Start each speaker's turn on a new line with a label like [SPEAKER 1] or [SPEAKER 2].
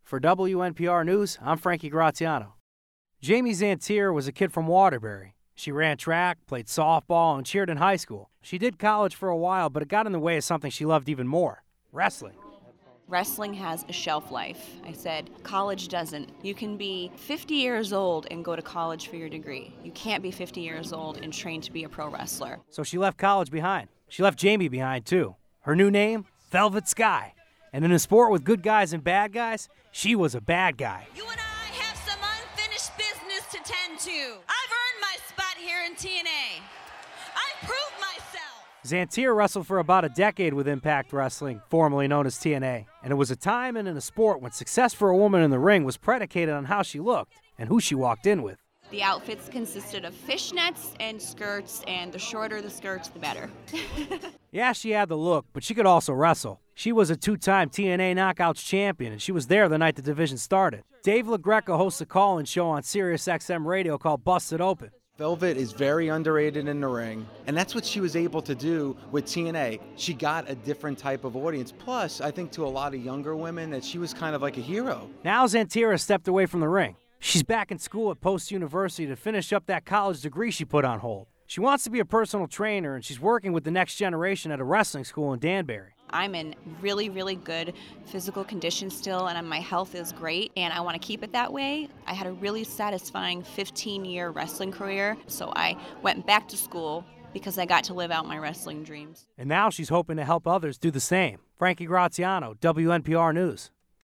[SPEAKER 1] For WNPR News, I'm Frankie Graziano. Jamie Zantier was a kid from Waterbury. She ran track, played softball, and cheered in high school. She did college for a while, but it got in the way of something she loved even more: wrestling.
[SPEAKER 2] Wrestling has a shelf life. I said, college doesn't. You can be 50 years old and go to college for your degree. You can't be 50 years old and train to be a pro wrestler.
[SPEAKER 1] So she left college behind. She left Jamie behind, too. Her new name? Velvet Sky. And in a sport with good guys and bad guys, she was a bad guy.
[SPEAKER 3] You and I have some unfinished business to tend to. I've earned my spot here in TNA. I've proved myself.
[SPEAKER 1] Zantier wrestled for about a decade with Impact Wrestling, formerly known as TNA. And it was a time and in a sport when success for a woman in the ring was predicated on how she looked and who she walked in with.
[SPEAKER 2] The outfits consisted of fishnets and skirts, and the shorter the skirts, the better.
[SPEAKER 1] Yeah, she had the look, but she could also wrestle. She was a two-time TNA Knockouts champion, and she was there the night the division started. Dave LaGreca hosts a call-in show on SiriusXM Radio called Busted Open.
[SPEAKER 4] Velvet is very underrated in the ring, and that's what she was able to do with TNA. She got a different type of audience. Plus, I think to a lot of younger women that she was kind of like a hero.
[SPEAKER 1] Now Zantier has stepped away from the ring. She's back in school at Post University to finish up that college degree she put on hold. She wants to be a personal trainer, and she's working with the next generation at a wrestling school in Danbury.
[SPEAKER 2] I'm in really, really good physical condition still, and my health is great, and I want to keep it that way. I had a really satisfying 15-year wrestling career, so I went back to school because I got to live out my wrestling dreams.
[SPEAKER 1] And now she's hoping to help others do the same. Frankie Graziano, WNPR News.